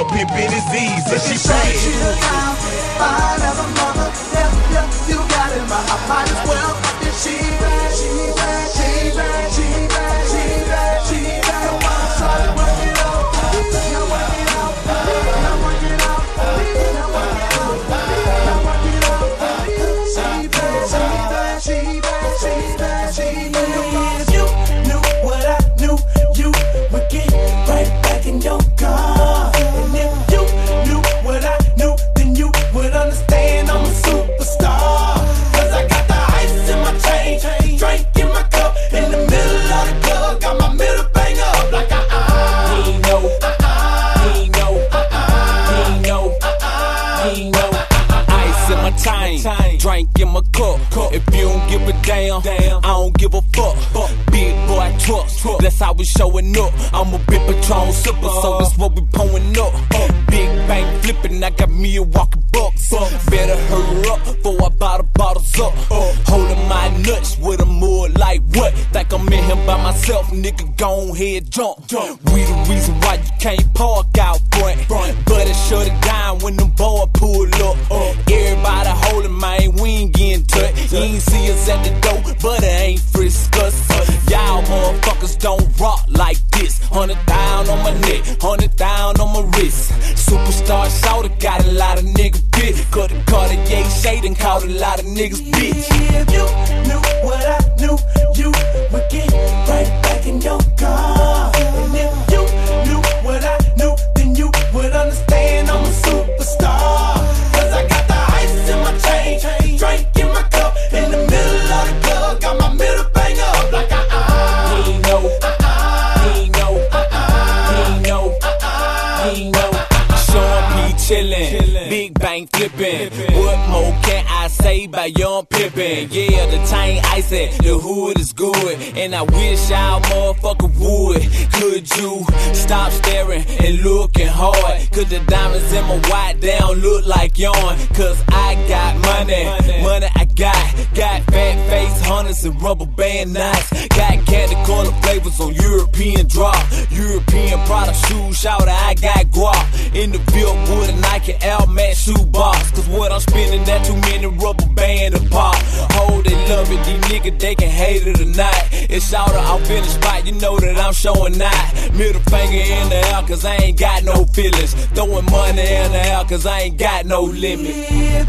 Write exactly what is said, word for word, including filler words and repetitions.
hell, pimpin' is easy. She Say bad. she around, fine as a mother. Yeah, yeah, you got it, but I might as well. If she bad, she bad, she bad, she bad, she bad, she bad. Come on, shawty, work it out. Now work it out. Now work it out. Now work it out. Now work it out. She bad, she bad, she bad, she bad, she bad. If you knew what I knew, you would get right back in your car. And if you knew what I knew, then you would understand I'm a superstar. Cause I got the ice in my chain, drink in my cup, in the middle of the club, got my middle finger up like uh-uh. He know, uh-uh. He know, uh-uh. He know, uh-uh. He know. Ice in my chain, drink in my cup. If you don't give a damn, I don't give a fuck. Big boy trucks, that's how we showing up. I'm a big Patron sipper, so that's what we pulling up. Big bank flipping, I got me a walking bucks. Better hurry up before I buy the bottles up. Holding my nuts with a mud like what? Think I'm in here by myself, nigga, gon' head jump. We the reason why you can't park out front. But it shut it down when them boys pull up. Everybody holding, man, we ain't getting touched. You ain't see us at the door, but it ain't frisk us. Y'all motherfuckers don't rock like this. Hundred down on my neck, hundred down on my wrist. Superstar shoulder got a lot of niggas bitch. Cut the Cartier shade and called a lot of niggas bitch. If you knew what I knew, you would get right back in your car. And if you knew what I knew, then you would understand I'm a superstar. Cause I got the ice in my chain, drink in my cup, in the middle of the club, got my middle finger up like uh-uh. He know, uh-uh. He know, uh-uh. He know, uh-uh. He know. Sean P chillin', big bank flippin'. What more can I say about young pimpin'? Yeah, the chain icy, the hood is good, and I wish y'all motherfucker would. Could you stop staring and looking hard? Cause the diamonds in my white, they don't look like yarn. Cause I got money, money I got. Got fat face hunters and rubber band knots. Got candy color flavors on European drop. European product shoes, shout I got guap. In the field with a Nike Air Max shoe box. Cause what I'm spending, that too many rubber band to pop. Oh, they love it, these niggas, they can hate it or not. It's shout out in the spot, you know that I'm showing out. Middle finger in the air, cause I ain't got no feelings. Throwing money in the air, cause I ain't got no limit.